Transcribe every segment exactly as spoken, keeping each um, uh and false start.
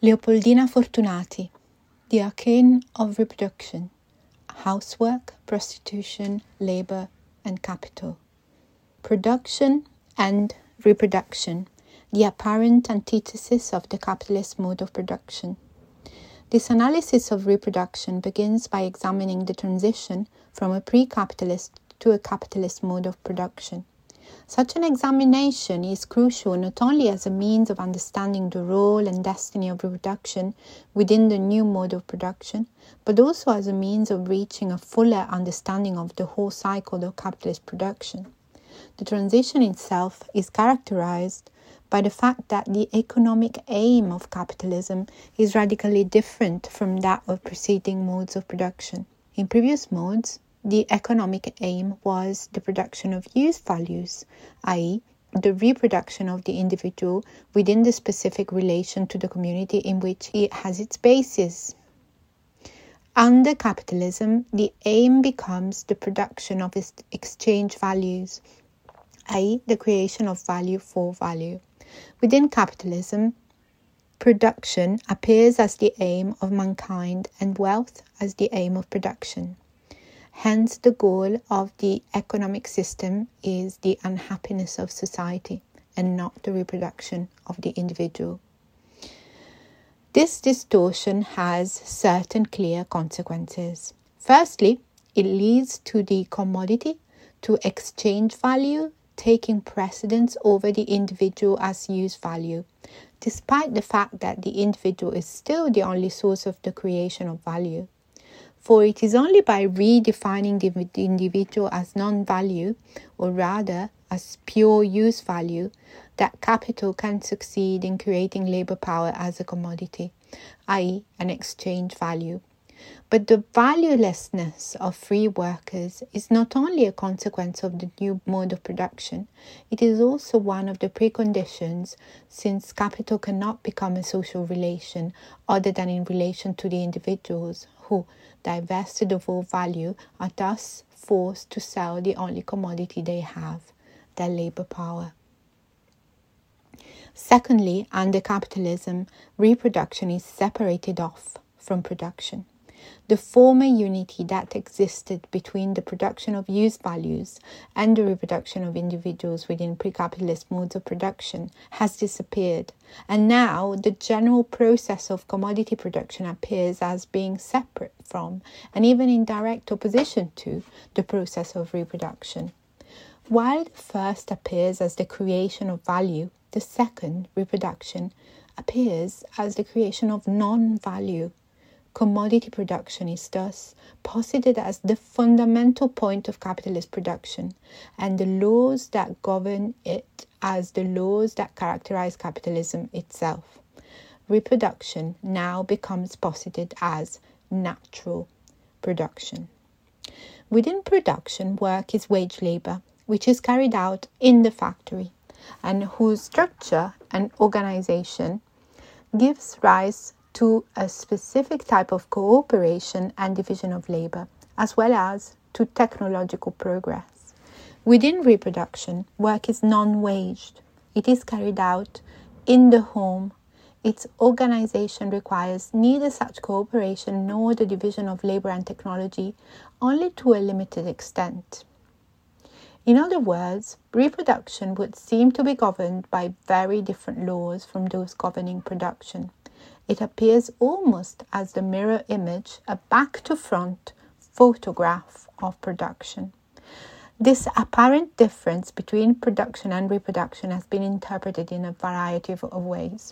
Leopoldina Fortunati, The Arcane of Reproduction, Housework, Prostitution, Labour and Capital. Production and reproduction, the apparent antithesis of the capitalist mode of production. This analysis of reproduction begins by examining the transition from a pre-capitalist to a capitalist mode of production. Such an examination is crucial not only as a means of understanding the role and destiny of reproduction within the new mode of production, but also as a means of reaching a fuller understanding of the whole cycle of capitalist production. The transition itself is characterized by the fact that the economic aim of capitalism is radically different from that of preceding modes of production. In previous modes, the economic aim was the production of use values, that is, the reproduction of the individual within the specific relation to the community in which it has its basis. Under capitalism, the aim becomes the production of its exchange values, that is, the creation of value for value. Within capitalism, production appears as the aim of mankind and wealth as the aim of production. Hence, the goal of the economic system is the unhappiness of society and not the reproduction of the individual. This distortion has certain clear consequences. Firstly, it leads to the commodity to exchange value taking precedence over the individual as use value, despite the fact that the individual is still the only source of the creation of value. For it is only by redefining the individual as non-value, or rather as pure use value, that capital can succeed in creating labor power as a commodity, that is, an exchange value. But the valuelessness of free workers is not only a consequence of the new mode of production, it is also one of the preconditions, since capital cannot become a social relation other than in relation to the individuals who, divested of all value, are thus forced to sell the only commodity they have, their labor power. Secondly, under capitalism, reproduction is separated off from production. The former unity that existed between the production of use values and the reproduction of individuals within pre-capitalist modes of production has disappeared, and now the general process of commodity production appears as being separate from, and even in direct opposition to, the process of reproduction. While the first appears as the creation of value, the second, reproduction, appears as the creation of non-value. Commodity production is thus posited as the fundamental point of capitalist production, and the laws that govern it as the laws that characterize capitalism itself. Reproduction now becomes posited as natural production. Within production, work is wage labor, which is carried out in the factory, and whose structure and organization gives rise to a specific type of cooperation and division of labor, as well as to technological progress. Within reproduction, work is non-waged. It is carried out in the home. Its organization requires neither such cooperation nor the division of labor and technology, only to a limited extent. In other words, reproduction would seem to be governed by very different laws from those governing production. It appears almost as the mirror image, a back-to-front photograph of production. This apparent difference between production and reproduction has been interpreted in a variety of, of ways.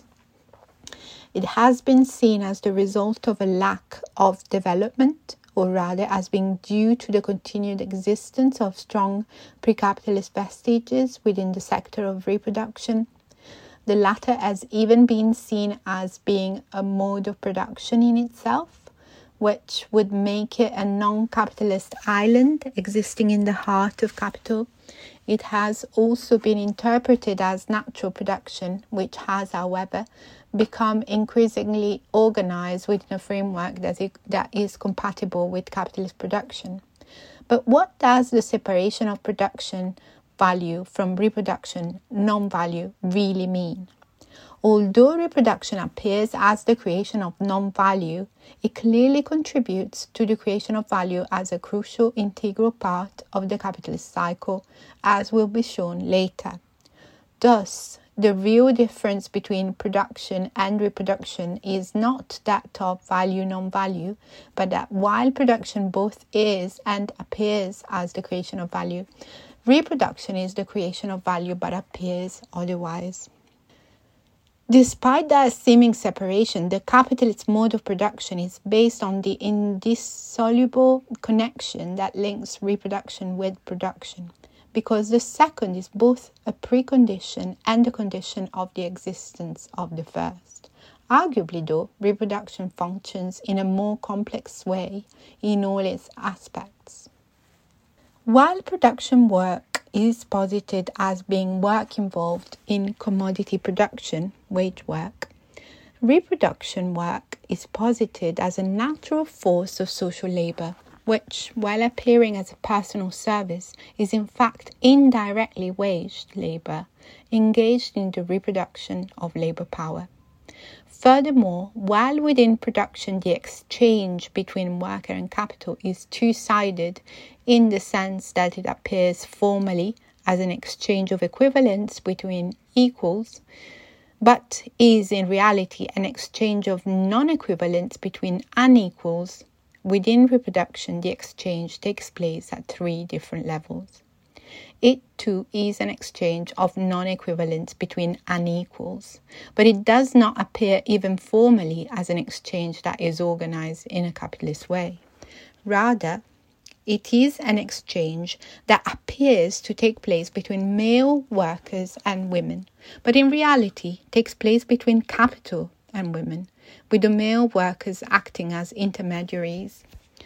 It has been seen as the result of a lack of development, or rather as being due to the continued existence of strong pre-capitalist vestiges within the sector of reproduction. The latter has even been seen as being a mode of production in itself, which would make it a non-capitalist island existing in the heart of capital. It has also been interpreted as natural production, which has, however, become increasingly organized within a framework that is, that is compatible with capitalist production. But what does the separation of production value from reproduction non-value really mean? Although reproduction appears as the creation of non-value, it clearly contributes to the creation of value as a crucial integral part of the capitalist cycle, as will be shown later. Thus, the real difference between production and reproduction is not that of value non-value, but that while production both is and appears as the creation of value, reproduction is the creation of value but appears otherwise. Despite that seeming separation, the capitalist mode of production is based on the indissoluble connection that links reproduction with production, because the second is both a precondition and a condition of the existence of the first. Arguably, though, reproduction functions in a more complex way in all its aspects. While production work is posited as being work involved in commodity production, wage work, reproduction work is posited as a natural force of social labor, which, while appearing as a personal service, is in fact indirectly waged labor, engaged in the reproduction of labor power. Furthermore, while within production the exchange between worker and capital is two-sided in the sense that it appears formally as an exchange of equivalents between equals, but is in reality an exchange of non-equivalents between unequals, within reproduction the exchange takes place at three different levels. It too is an exchange of non-equivalents between unequals, but it does not appear even formally as an exchange that is organized in a capitalist way. Rather, it is an exchange that appears to take place between male workers and women, but in reality takes place between capital and women, with the male workers acting as intermediaries.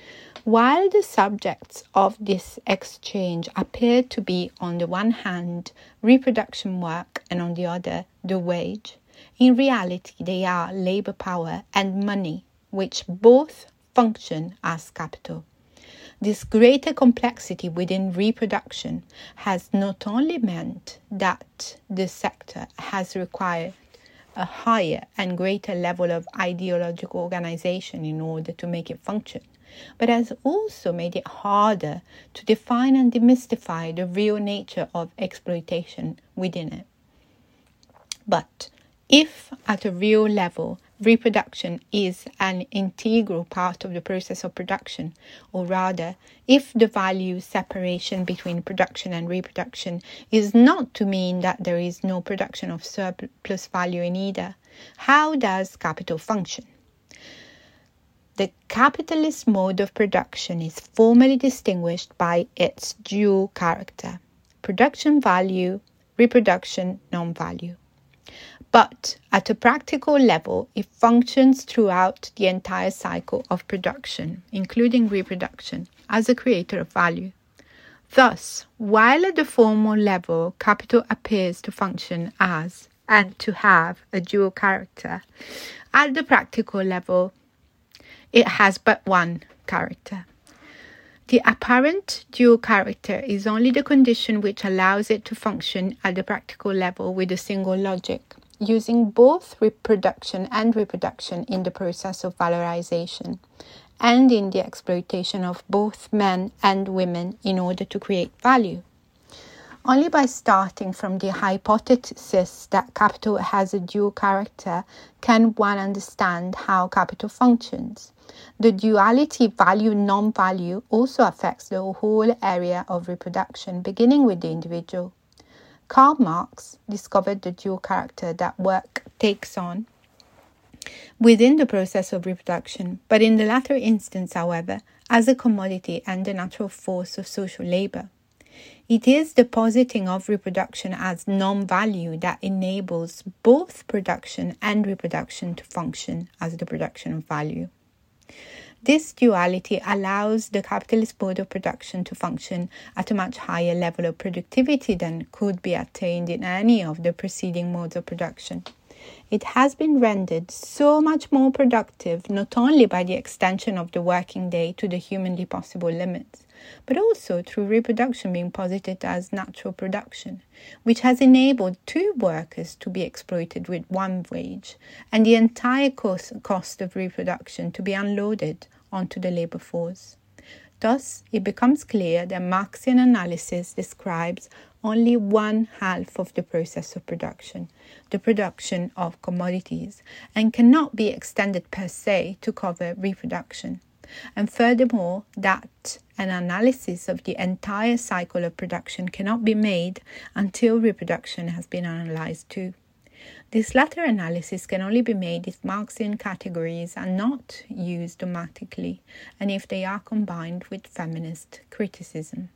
While the subjects of this exchange appear to be on the one hand reproduction work and on the other the wage, in reality they are labor power and money, which both function as capital. This greater complexity within reproduction has not only meant that the sector has required a higher and greater level of ideological organization in order to make it function, but has also made it harder to define and demystify the real nature of exploitation within it. But if at a real level reproduction is an integral part of the process of production, or rather, if the value separation between production and reproduction is not to mean that there is no production of surplus value in either, how does capital function? The capitalist mode of production is formally distinguished by its dual character: production value, reproduction non-value. But at a practical level, it functions throughout the entire cycle of production, including reproduction, as a creator of value. Thus, while at the formal level, capital appears to function as and to have a dual character, at the practical level, it has but one character. The apparent dual character is only the condition which allows it to function at the practical level with a single logic, using both reproduction and reproduction in the process of valorization, and in the exploitation of both men and women in order to create value. Only by starting from the hypothesis that capital has a dual character can one understand how capital functions. The duality value-non-value also affects the whole area of reproduction, beginning with the individual. Karl Marx discovered the dual character that work takes on within the process of reproduction, but in the latter instance, however, as a commodity and a natural force of social labor. It is the positing of reproduction as non-value that enables both production and reproduction to function as the production of value. This duality allows the capitalist mode of production to function at a much higher level of productivity than could be attained in any of the preceding modes of production. It has been rendered so much more productive not only by the extension of the working day to the humanly possible limits, but also through reproduction being posited as natural production, which has enabled two workers to be exploited with one wage and the entire cost, cost of reproduction to be unloaded onto the labour force. Thus, it becomes clear that Marxian analysis describes only one half of the process of production, the production of commodities, and cannot be extended per se to cover reproduction. And furthermore, that an analysis of the entire cycle of production cannot be made until reproduction has been analysed too. This latter analysis can only be made if Marxian categories are not used dogmatically and if they are combined with feminist criticism.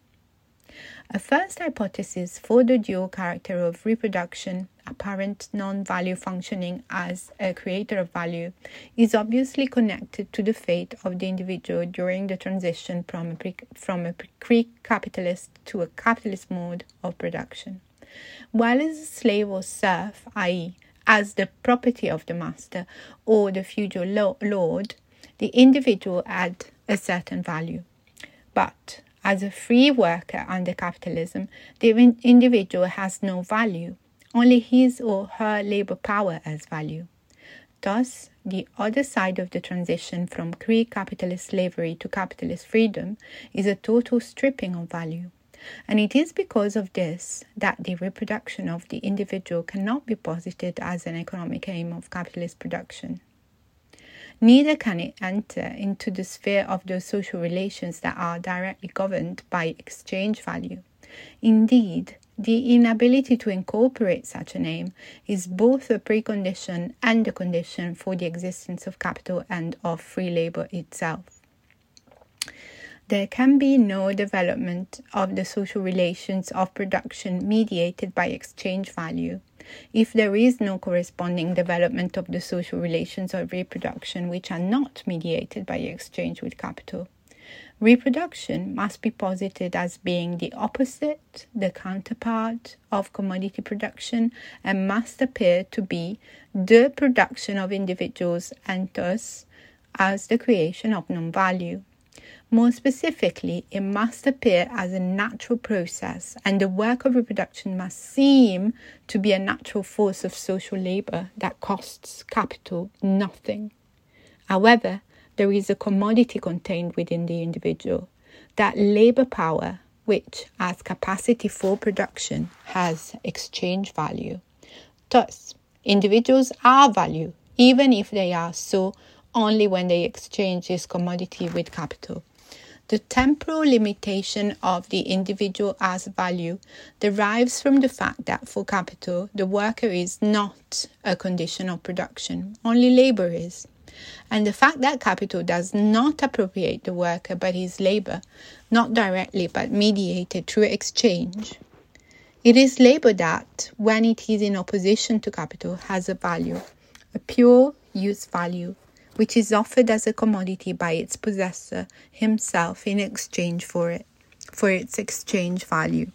A first hypothesis for the dual character of reproduction, apparent non-value functioning as a creator of value, is obviously connected to the fate of the individual during the transition from a, pre- from a pre-capitalist to a capitalist mode of production. While as a slave or serf, that is, as the property of the master or the feudal lo- lord, the individual had a certain value. But as a free worker under capitalism, the individual has no value. Only his or her labour power has value. Thus, the other side of the transition from pre-capitalist slavery to capitalist freedom is a total stripping of value. And it is because of this that the reproduction of the individual cannot be posited as an economic aim of capitalist production. Neither can it enter into the sphere of those social relations that are directly governed by exchange value. Indeed, the inability to incorporate such an aim is both a precondition and a condition for the existence of capital and of free labour itself. There can be no development of the social relations of production mediated by exchange value if there is no corresponding development of the social relations of reproduction which are not mediated by exchange with capital. Reproduction must be posited as being the opposite, the counterpart of commodity production, and must appear to be the production of individuals and thus as the creation of non-value. More specifically, it must appear as a natural process, and the work of reproduction must seem to be a natural force of social labour that costs capital nothing. However, there is a commodity contained within the individual, that labour power, which, as capacity for production, has exchange value. Thus, individuals are value, even if they are so only when they exchange this commodity with capital. The temporal limitation of the individual as value derives from the fact that for capital, the worker is not a condition of production, only labour is. And the fact that capital does not appropriate the worker but his labour, not directly but mediated through exchange. It is labour that, when it is in opposition to capital, has a value, a pure use value, which is offered as a commodity by its possessor himself in exchange for it, for its exchange value.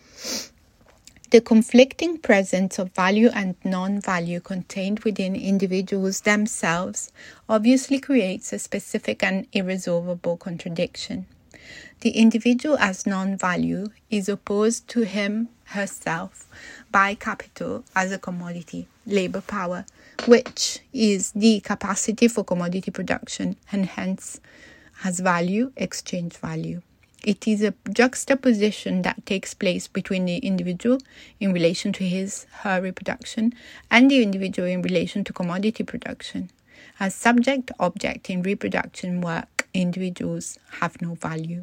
The conflicting presence of value and non-value contained within individuals themselves obviously creates a specific and irresolvable contradiction. The individual as non-value is opposed to him, herself, by capital as a commodity, labour power, which is the capacity for commodity production and hence has value, exchange value. It is a juxtaposition that takes place between the individual in relation to his, her reproduction and the individual in relation to commodity production. As subject-object in reproduction work, individuals have no value.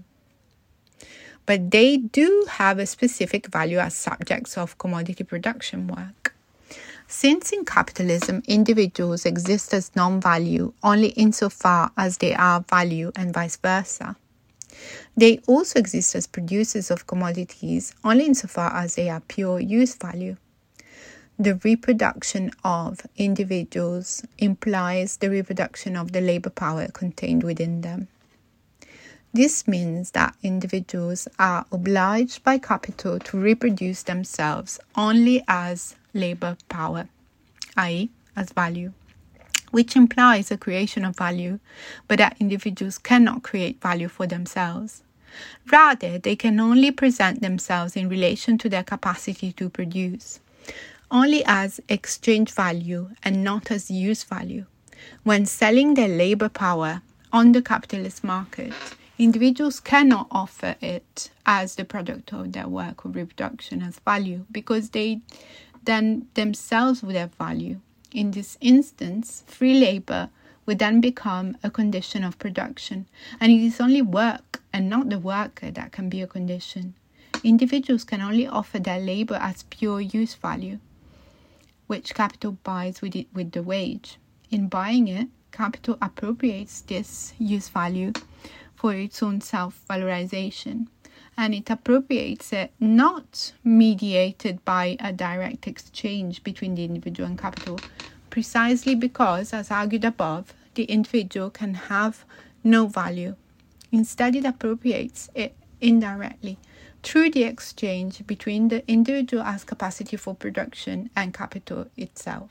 But they do have a specific value as subjects of commodity production work. Since in capitalism, individuals exist as non-value only insofar as they are value and vice versa, they also exist as producers of commodities only insofar as they are pure use value. The reproduction of individuals implies the reproduction of the labour power contained within them. This means that individuals are obliged by capital to reproduce themselves only as labour power, that is, as value, which implies a creation of value, but that individuals cannot create value for themselves. Rather, they can only present themselves in relation to their capacity to produce, only as exchange value and not as use value. When selling their labor power on the capitalist market, individuals cannot offer it as the product of their work or reproduction as value, because they then themselves would have value. In this instance, free labor would then become a condition of production, and it is only work and not the worker that can be a condition. Individuals can only offer their labor as pure use value, which capital buys with it with the wage. In buying it, capital appropriates this use value for its own self-valorization, and it appropriates it not mediated by a direct exchange between the individual and capital, precisely because, as argued above, the individual can have no value. Instead, it appropriates it indirectly through the exchange between the individual as capacity for production and capital itself.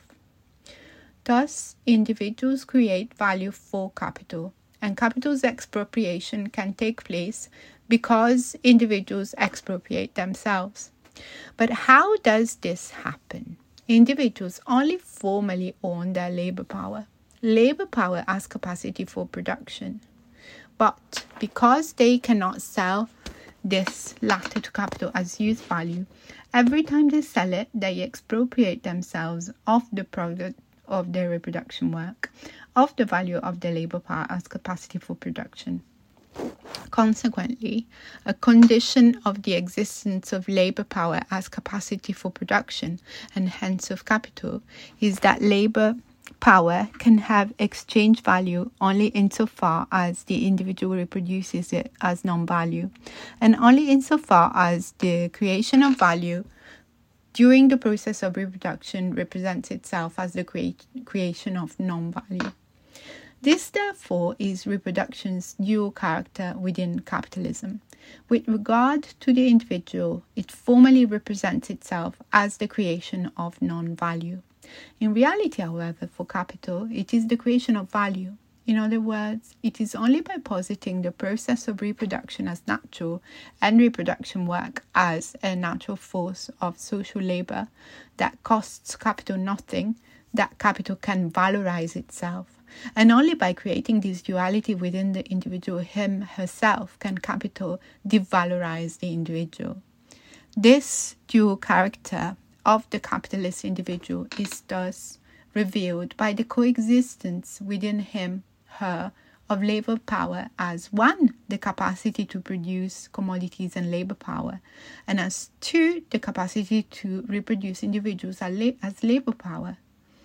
Thus, individuals create value for capital, and capital's expropriation can take place because individuals expropriate themselves. But how does this happen? Individuals only formally own their labor power, labor power as capacity for production. But because they cannot sell this latter to capital as use value, every time they sell it, they expropriate themselves of the product of their reproduction work, of the value of their labor power as capacity for production. Consequently, a condition of the existence of labor power as capacity for production, and hence of capital, is that labor power can have exchange value only insofar as the individual reproduces it as non-value, and only insofar as the creation of value during the process of reproduction represents itself as the crea- creation of non-value. This, therefore, is reproduction's dual character within capitalism. With regard to the individual, it formally represents itself as the creation of non-value. In reality, however, for capital, it is the creation of value. In other words, it is only by positing the process of reproduction as natural and reproduction work as a natural force of social labor that costs capital nothing that capital can valorize itself. And only by creating this duality within the individual, him, herself, can capital devalorize the individual. This dual character of the capitalist individual is thus revealed by the coexistence within him, her, of labor power as one, the capacity to produce commodities and labor power, and as two, the capacity to reproduce individuals as labor power.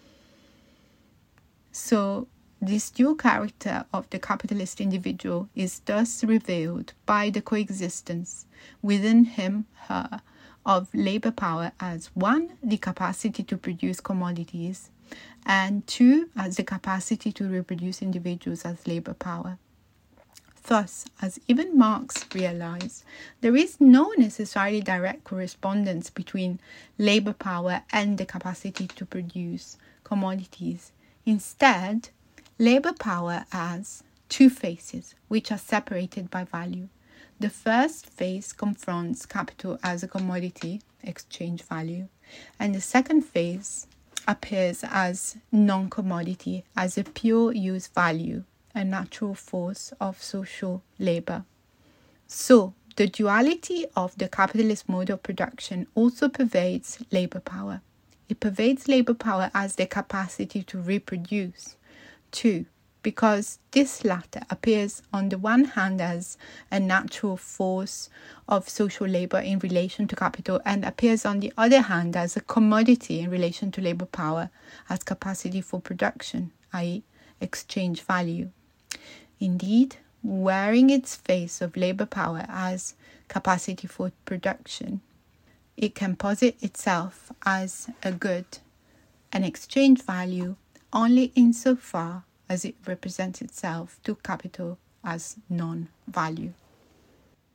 So, this dual character of the capitalist individual is thus revealed by the coexistence within him, her, of labor power as one, the capacity to produce commodities, and two, as the capacity to reproduce individuals as labor power. Thus, as even Marx realized, there is no necessarily direct correspondence between labor power and the capacity to produce commodities. Instead, labor power has two faces, which are separated by value. The first phase confronts capital as a commodity, exchange value, and the second phase appears as non-commodity, as a pure use value, a natural force of social labor. So, the duality of the capitalist mode of production also pervades labor power. It pervades labor power as the capacity to reproduce, too, because this latter appears on the one hand as a natural force of social labor in relation to capital, and appears on the other hand as a commodity in relation to labor power as capacity for production, that is exchange value. Indeed, wearing its face of labor power as capacity for production, it can posit itself as a good, an exchange value, only insofar as it represents itself to capital as non-value.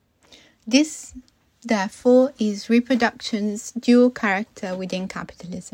This, therefore, is reproduction's dual character within capitalism.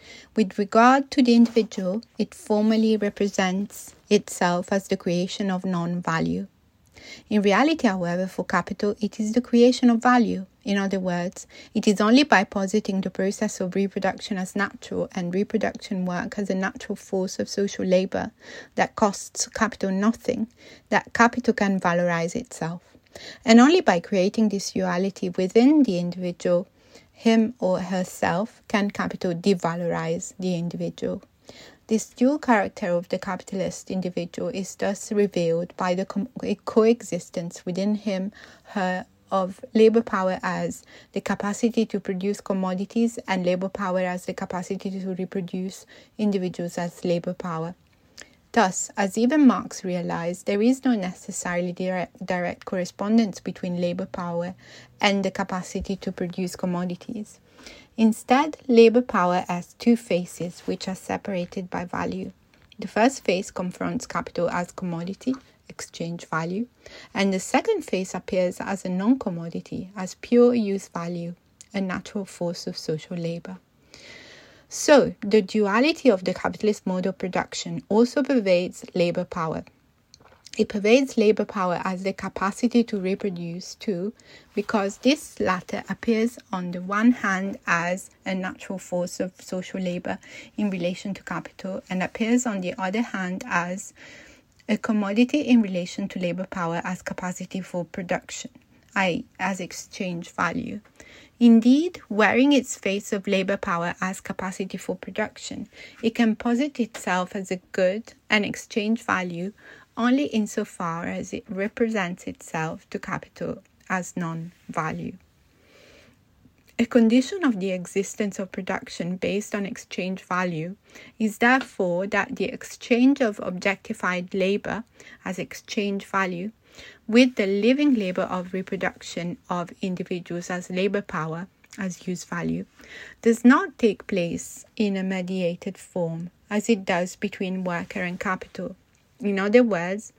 With regard to the individual, it formally represents itself as the creation of non-value. In reality, however, for capital, it is the creation of value. In other words, it is only by positing the process of reproduction as natural and reproduction work as a natural force of social labor that costs capital nothing that capital can valorize itself. And only by creating this duality within the individual, him or herself, can capital devalorize the individual. This dual character of the capitalist individual is thus revealed by the co- coexistence within him, her, of labor power as the capacity to produce commodities and labor power as the capacity to reproduce individuals as labor power. Thus, as even Marx realized, there is no necessarily direct, direct correspondence between labor power and the capacity to produce commodities. Instead, labor power has two faces which are separated by value. The first face confronts capital as commodity, exchange value, and the second face appears as a non-commodity, as pure use value, a natural force of social labor. So, the duality of the capitalist mode of production also pervades labor power. It pervades labor power as the capacity to reproduce too, because this latter appears on the one hand as a natural force of social labor in relation to capital, and appears on the other hand as a commodity in relation to labor power as capacity for production, that is, as exchange value. Indeed, wearing its face of labor power as capacity for production, it can posit itself as a good and exchange value only insofar as it represents itself to capital as non-value. A condition of the existence of production based on exchange value is therefore that the exchange of objectified labor as exchange value with the living labor of reproduction of individuals as labor power, as use value, does not take place in a mediated form as it does between worker and capital. In other words,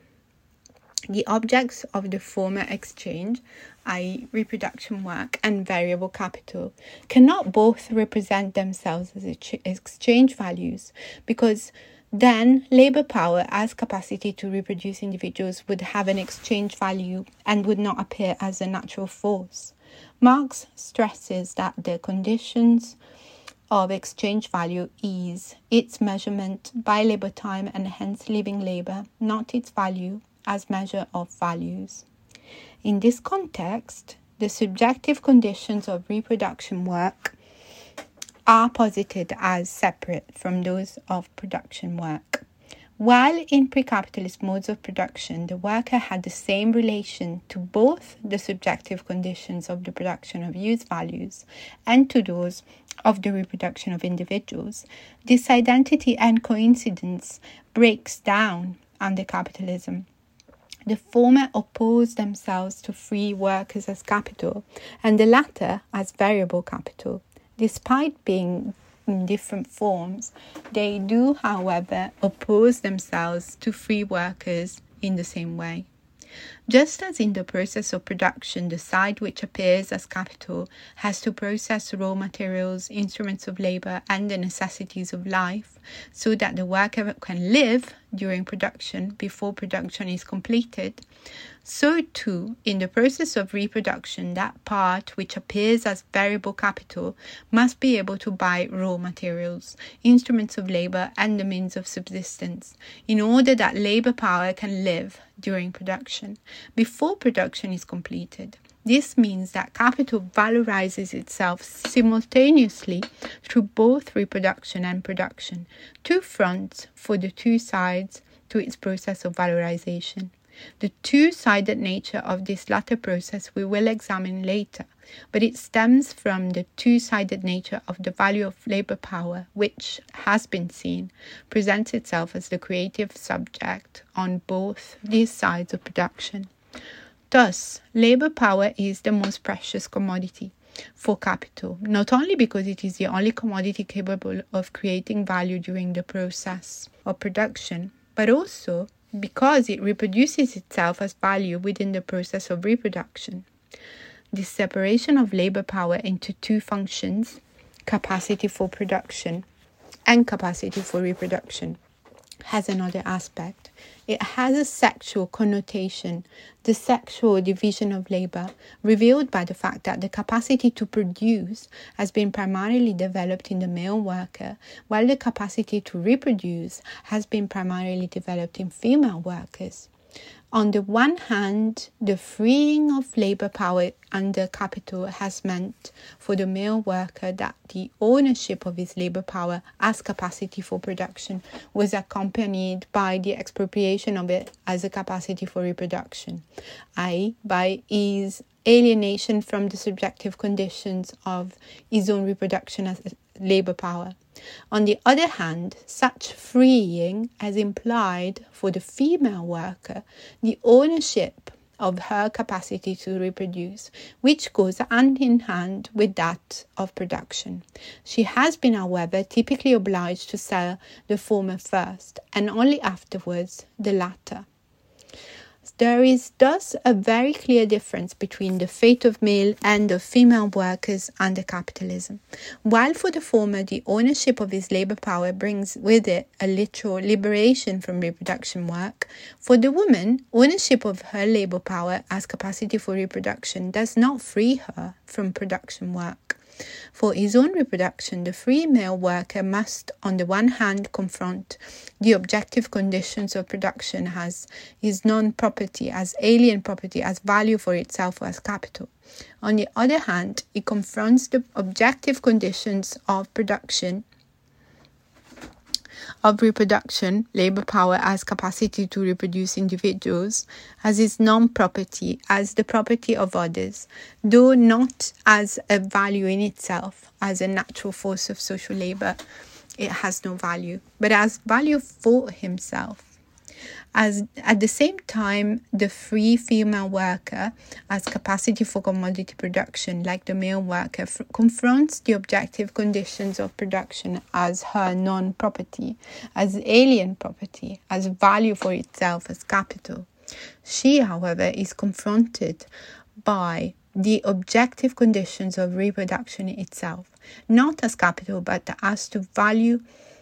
the objects of the former exchange, that is reproduction work and variable capital, cannot both represent themselves as exchange values, because then labor power as capacity to reproduce individuals would have an exchange value and would not appear as a natural force. Marx stresses that the conditions of exchange value is its measurement by labor time and hence living labor, not its value as measure of values. In this context, the subjective conditions of reproduction work are posited as separate from those of production work. While in pre-capitalist modes of production, the worker had the same relation to both the subjective conditions of the production of use values and to those of the reproduction of individuals, this identity and coincidence breaks down under capitalism. The former oppose themselves to free workers as capital, and the latter as variable capital. Despite being in different forms, they do, however, oppose themselves to free workers in the same way. Just as in the process of production, the side which appears as capital has to process raw materials, instruments of labor, and the necessities of life, so that the worker can live during production before production is completed, so too, in the process of reproduction, that part which appears as variable capital must be able to buy raw materials, instruments of labor, and the means of subsistence, in order that labor power can live during production, before production is completed. This means that capital valorizes itself simultaneously through both reproduction and production, two fronts for the two sides to its process of valorization. The two-sided nature of this latter process we will examine later, but it stems from the two-sided nature of the value of labor power, which, has been seen, presents itself as the creative subject on both these sides of production. Thus, labor power is the most precious commodity for capital, not only because it is the only commodity capable of creating value during the process of production, but also because it reproduces itself as value within the process of reproduction. This separation of labor power into two functions, capacity for production and capacity for reproduction has another aspect. It has a sexual connotation, the sexual division of labor, revealed by the fact that the capacity to produce has been primarily developed in the male worker, while the capacity to reproduce has been primarily developed in female workers. On the one hand, the freeing of labor power under capital has meant for the male worker that the ownership of his labor power as capacity for production was accompanied by the expropriation of it as a capacity for reproduction, that is, by his alienation from the subjective conditions of his own reproduction as labor power. On the other hand, such freeing has implied for the female worker the ownership of her capacity to reproduce, which goes hand in hand with that of production. She has been, however, typically obliged to sell the former first, and only afterwards the latter. There is thus a very clear difference between the fate of male and of female workers under capitalism. While for the former, the ownership of his labor power brings with it a literal liberation from reproduction work, for the woman, ownership of her labor power as capacity for reproduction does not free her from production work. For his own reproduction, the free male worker must, on the one hand, confront the objective conditions of production as his non-property, as alien property, as value for itself or as capital. On the other hand, he confronts the objective conditions of production, of reproduction, labor power as capacity to reproduce individuals, as his non-property, as the property of others, though not as a value in itself, as a natural force of social labor. It has no value, but as value for himself. As at the same time, the free female worker as capacity for commodity production, like the male worker, f- confronts the objective conditions of production as her non-property, as alien property, as value for itself, as capital. She, however, is confronted by the objective conditions of reproduction itself, not as capital, but as to value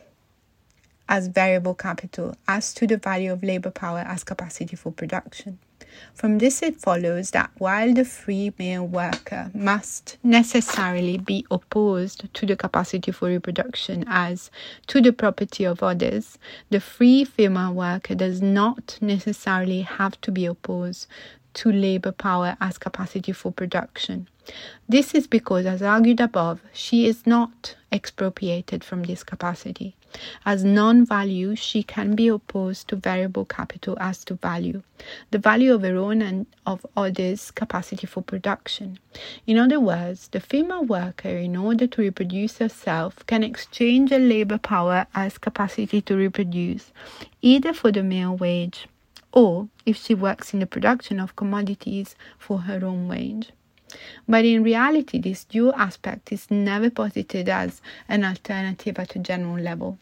as variable capital, as to the value of labor power as capacity for production. From this it follows that while the free male worker must necessarily be opposed to the capacity for reproduction as to the property of others, the free female worker does not necessarily have to be opposed to labor power as capacity for production. This is because, as argued above, she is not expropriated from this capacity. As non-value, she can be opposed to variable capital as to value, the value of her own and of others' capacity for production. In other words, the female worker, in order to reproduce herself, can exchange her labor power as capacity to reproduce, either for the male wage, or, if she works in the production of commodities, for her own wage. But in reality, this dual aspect is never posited as an alternative at a general level.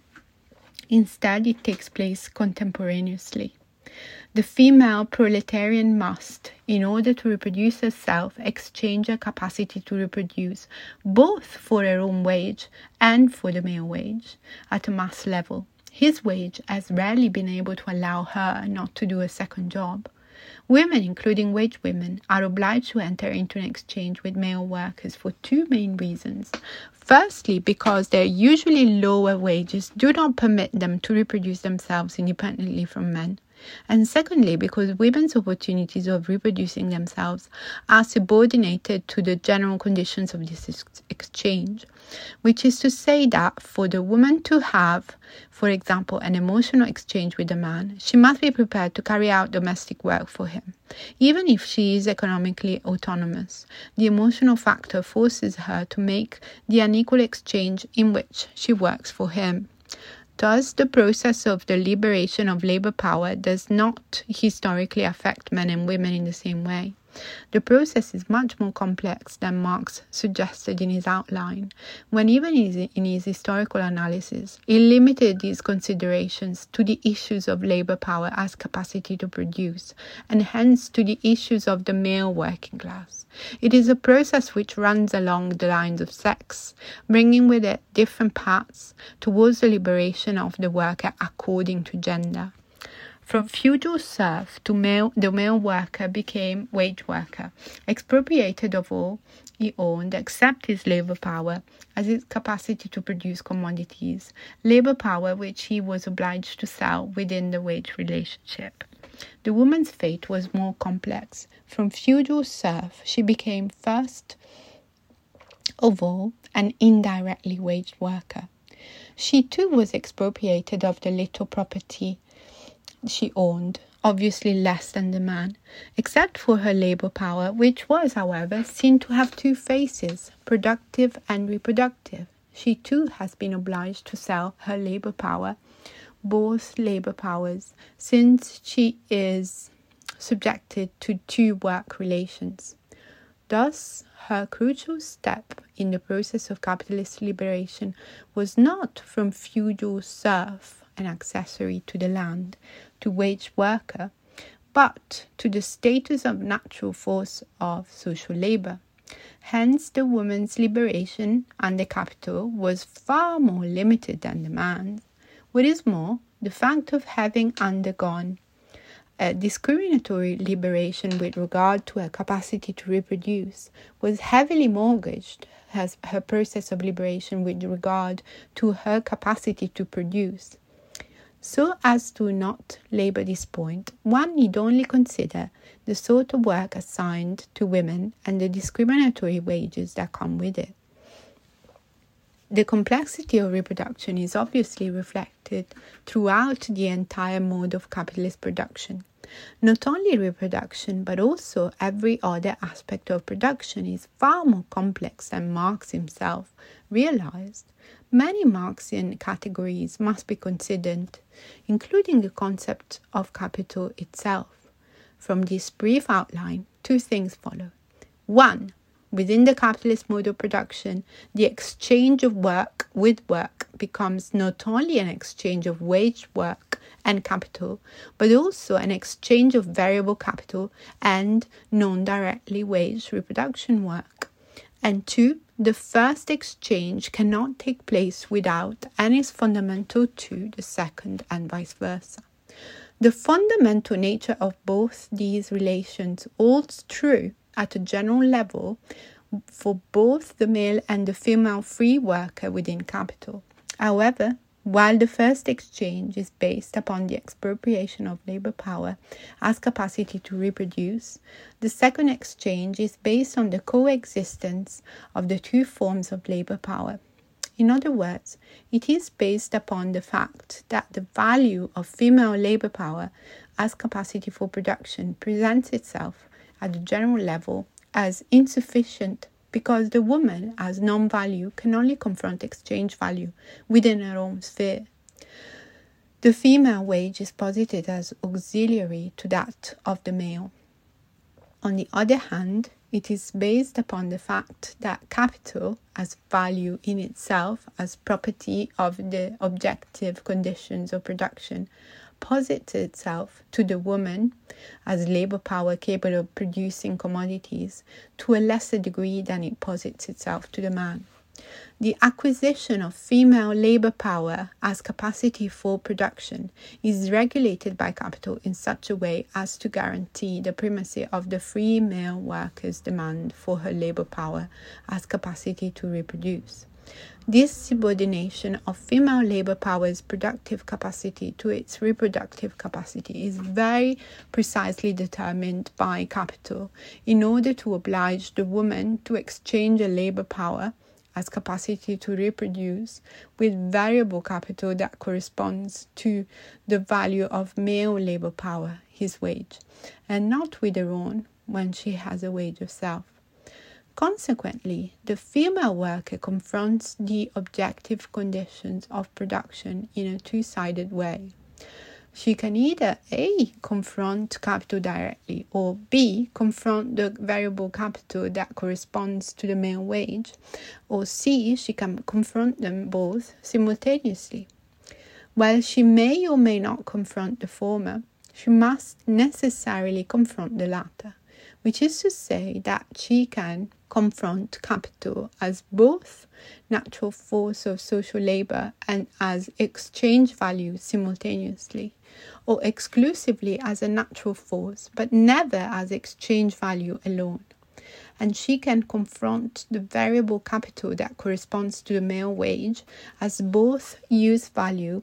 Instead, it takes place contemporaneously. The female proletarian must, in order to reproduce herself, exchange her capacity to reproduce, both for her own wage and for the male wage, at a mass level. His wage has rarely been able to allow her not to do a second job. Women, including wage women, are obliged to enter into an exchange with male workers for two main reasons. Firstly, because their usually lower wages do not permit them to reproduce themselves independently from men. And secondly, because women's opportunities of reproducing themselves are subordinated to the general conditions of this ex- exchange, which is to say that for the woman to have, for example, an emotional exchange with a man, she must be prepared to carry out domestic work for him. Even if she is economically autonomous, the emotional factor forces her to make the unequal exchange in which she works for him. Thus, the process of the liberation of labor power does not historically affect men and women in the same way. The process is much more complex than Marx suggested in his outline, when even in his historical analysis, he limited these considerations to the issues of labor power as capacity to produce, and hence to the issues of the male working class. It is a process which runs along the lines of sex, bringing with it different paths towards the liberation of the worker according to gender. From feudal serf to male, the male worker became wage worker, expropriated of all he owned except his labor power as his capacity to produce commodities, labor power which he was obliged to sell within the wage relationship. The woman's fate was more complex. From feudal serf, she became first of all an indirectly waged worker. She too was expropriated of the little property she owned, obviously less than the man, except for her labor power, which was, however, seen to have two faces, productive and reproductive. She too has been obliged to sell her labor power, both labor powers, since she is subjected to two work relations. Thus, her crucial step in the process of capitalist liberation was not from feudal serf, an accessory to the land, to wage worker, but to the status of natural force of social labor. Hence, the woman's liberation under capital was far more limited than the man's. What is more, the fact of having undergone a discriminatory liberation with regard to her capacity to reproduce was heavily mortgaged as her process of liberation with regard to her capacity to produce. So as to not labour this point, one need only consider the sort of work assigned to women and the discriminatory wages that come with it. The complexity of reproduction is obviously reflected throughout the entire mode of capitalist production. Not only reproduction, but also every other aspect of production is far more complex than Marx himself realized. Many Marxian categories must be considered, including the concept of capital itself. From this brief outline, two things follow. One, within the capitalist mode of production, the exchange of work with work becomes not only an exchange of wage work and capital, but also an exchange of variable capital and non-directly waged reproduction work. And two, the first exchange cannot take place without and is fundamental to the second and vice versa. The fundamental nature of both these relations holds true at a general level for both the male and the female free worker within capital. However, while the first exchange is based upon the expropriation of labor power as capacity to reproduce, the second exchange is based on the coexistence of the two forms of labor power. In other words, it is based upon the fact that the value of female labor power as capacity for production presents itself at the general level as insufficient because the woman as non-value can only confront exchange value within her own sphere. The female wage is posited as auxiliary to that of the male. On the other hand, it is based upon the fact that capital as value in itself, as property of the objective conditions of production, posits itself to the woman as labor power capable of producing commodities to a lesser degree than it posits itself to the man. The acquisition of female labor power as capacity for production is regulated by capital in such a way as to guarantee the primacy of the free male worker's demand for her labor power as capacity to reproduce. This subordination of female labor power's productive capacity to its reproductive capacity is very precisely determined by capital in order to oblige the woman to exchange a labor power as capacity to reproduce with variable capital that corresponds to the value of male labor power, his wage, and not with her own when she has a wage herself. Consequently, the female worker confronts the objective conditions of production in a two-sided way. she can either A, confront capital directly, or B, confront the variable capital that corresponds to the male wage, or C, she can confront them both simultaneously. While she may or may not confront the former, she must necessarily confront the latter, which is to say that she can confront capital as both natural force of social labor and as exchange value simultaneously, or exclusively as a natural force, but never as exchange value alone. And she can confront the variable capital that corresponds to the male wage as both use value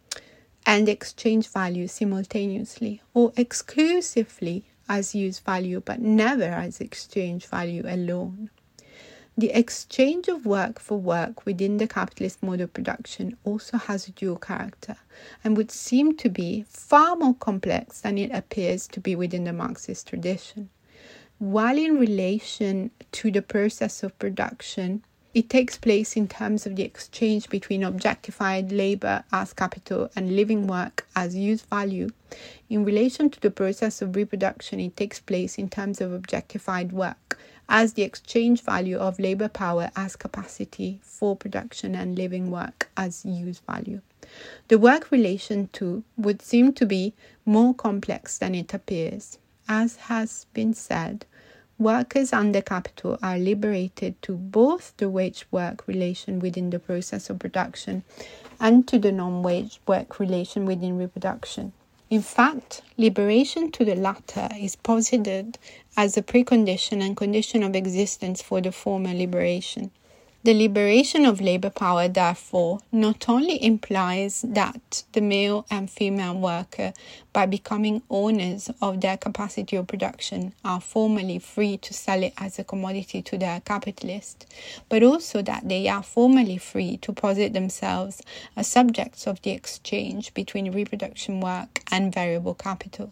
and exchange value simultaneously, or exclusively as use value, but never as exchange value alone. The exchange of work for work within the capitalist mode of production also has a dual character and would seem to be far more complex than it appears to be within the Marxist tradition. While in relation to the process of production, it takes place in terms of the exchange between objectified labor as capital and living work as use value. In relation to the process of reproduction, it takes place in terms of objectified work as the exchange value of labor power as capacity for production and living work as use value. The work relation, too, would seem to be more complex than it appears. As has been said, workers under capital are liberated to both the wage work relation within the process of production and to the non-wage work relation within reproduction. In fact, liberation to the latter is posited as a precondition and condition of existence for the former liberation. The liberation of labor power, therefore, not only implies that the male and female worker, by becoming owners of their capacity of production, are formally free to sell it as a commodity to their capitalist, but also that they are formally free to posit themselves as subjects of the exchange between reproduction work and variable capital.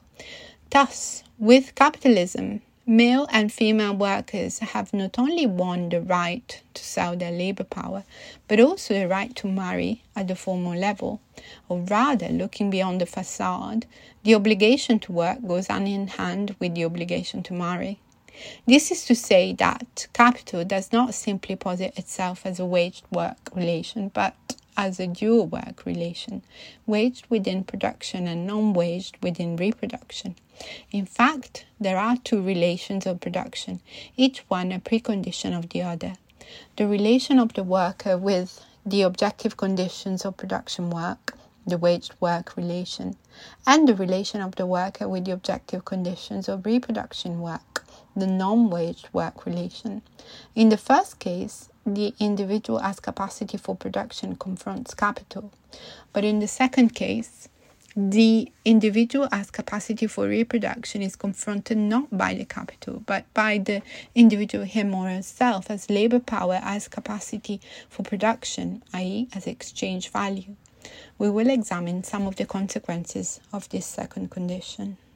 Thus, with capitalism, male and female workers have not only won the right to sell their labor power, but also the right to marry at the formal level. Or rather, looking beyond the facade, the obligation to work goes hand in hand with the obligation to marry. This is to say that capital does not simply posit itself as a waged work relation, but as a dual work relation, waged within production and non-waged within reproduction. In fact, there are two relations of production, each one a precondition of the other. The relation of the worker with the objective conditions of production work, the waged work relation, and the relation of the worker with the objective conditions of reproduction work, the non-waged work relation. In the first case, the individual as capacity for production confronts capital, but in the second case, the individual as capacity for reproduction is confronted not by the capital, but by the individual him or herself as labor power as capacity for production, that is as exchange value. We will examine some of the consequences of this second condition.